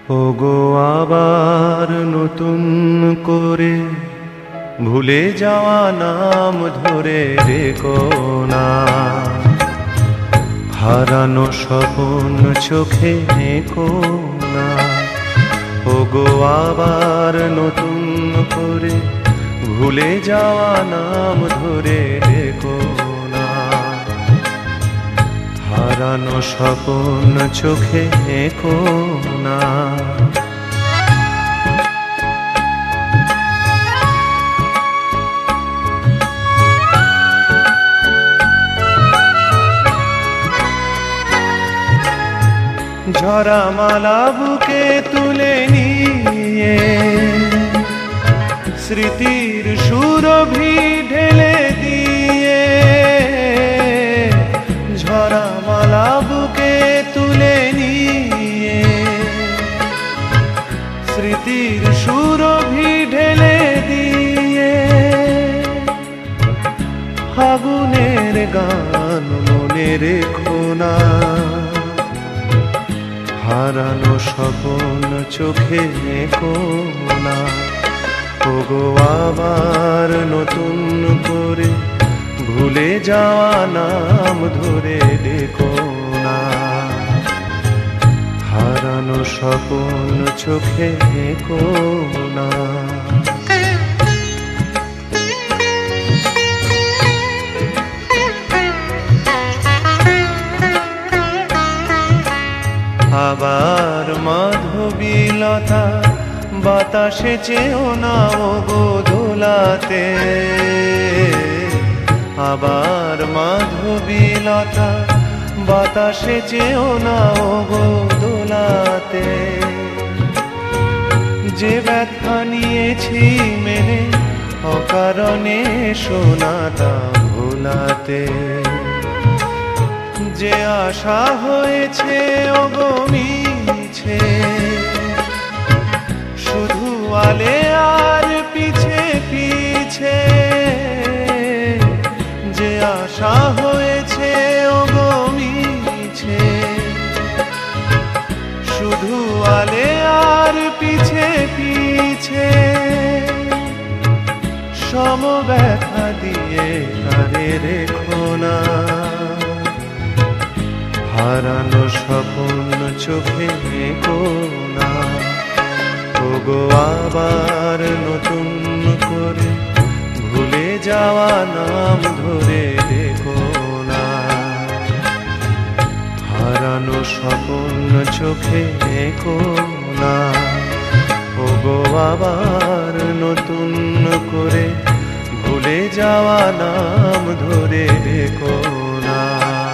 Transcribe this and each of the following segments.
ওগো আবার নতুন করে ভুলে যাওয়া নাম ধরে রেখো না, হারানো স্বপ্ন চোখে নেকো না। ওগো আবার নতুন করে ভুলে যাওয়া নাম ধরে রেখো না, হারানো স্বপ্ন চোখে নেকো না। ঝরা মালা বুকে তুলে নিয়ে স্মৃতির সুরভি ঢেলে দিয়ে, ঝরা মালা বুকে তুলে নিয়ে স্মৃতির সুরভি ঢেলে দিয়ে, ফাগুনের গান মনে রেখো না, হারানো স্বপ্ন চোখে নেকো না। ওগো আবার নতুন করে ভুলে যাওয়া নাম ধরে রেখো না, হারানো স্বপ্ন চোখে নেকো না। আবার মাধবীলতা বাতাসে চেও না ওগো দোলাতে, আবার মাধবীলতা বাতাসে চেও না ওগো দোলাতে। যে ব্যথা নিয়েছি মেনে অকারণে শোনাটা ভোলাতে, যে আশা হয়েছে ওগো মিছে, শুধু আলে আর পিছে পিছে, যে আশা হয়েছে ওগো মিছে, শুধু আলে আর পিছে পিছে, সম ব্যথা দিয়ে তারে রেখো না, হারানো স্বপ্ন চোখে নেকো না। ওগো আবার নতুন করে ভুলে যাওয়া নাম ধরে রেখো না, হারানো স্বপ্ন চোখে নেকো না। ওগো আবার নতুন করে ভুলে যাওয়া নাম ধরে রেখো না,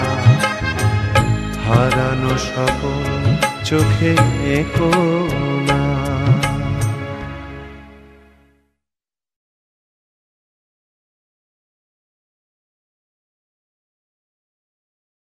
হারানো স্বপ্ন চোখে নেকো না।